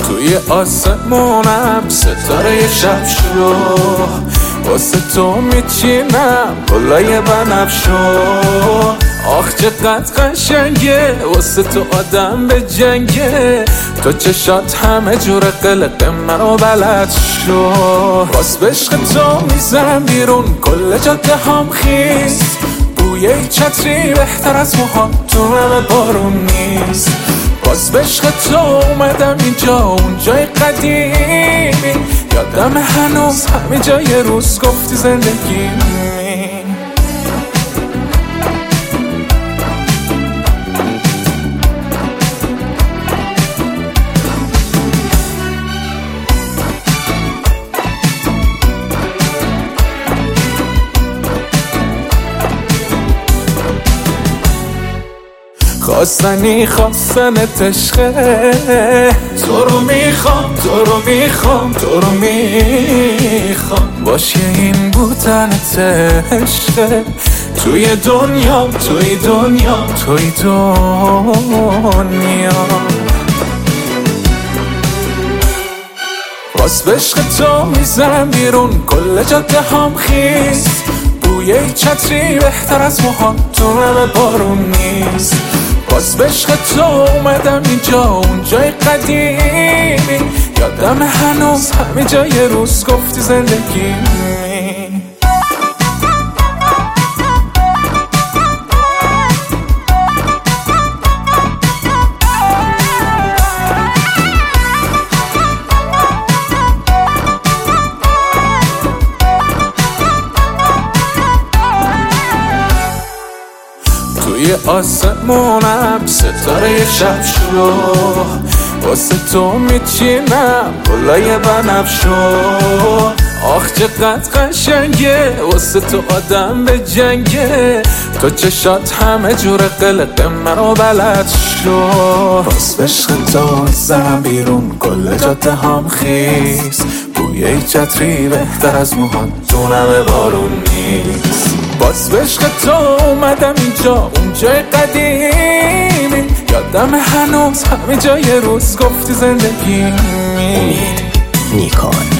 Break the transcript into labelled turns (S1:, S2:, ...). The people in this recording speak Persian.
S1: توی آسمونم ستاره شب شو، واسه تو میچینم گلای بنفشو. آخ چقدر قشنگه واسه تو آدم به جنگه، تو چشات همه جور قلق منو بلد شو. باز به عشق تو میزنم بیرون کل جاده هم خیس، بوی چتری بهتر از موهام تو همه بارون نیست. باز به عشق تو اومدم اینجا اون جای قدیمی، یادم هنوز همه جای روز گفتی زندگی. خواستنت عشقه، تو رو میخوام تو رو میخوام تو رو میخوام، باشه این بودنت عشقه. توی دنیا توی دنیا توی دنیا، باز به عشق تو میزنم بیرون کل جاده هم خیس، بوی چتری بهتر از موهام تو همه بارون نیست. باز به عشق تو اومدم اینجا اون جای قدیمی، یادم هنوز همه جای روز گفتی زندگی. توی آسمونم ستاره شب شو، واسه تو میچینم گلای بنفشو. آخ چقدر قشنگه واسه تو آدم به جنگه، تو چشات همه جور قلق منو بلد شو. باز به عشق تو میزنم بیرون کل جاده هم خیس، بوی چتری بهتر از موهام تو همه بارون نیست. باز به عشق تو اومدم اینجا اون جای قدیمی، یادم هنوز همه جای روز گفتی زندگی.
S2: امید نیکان.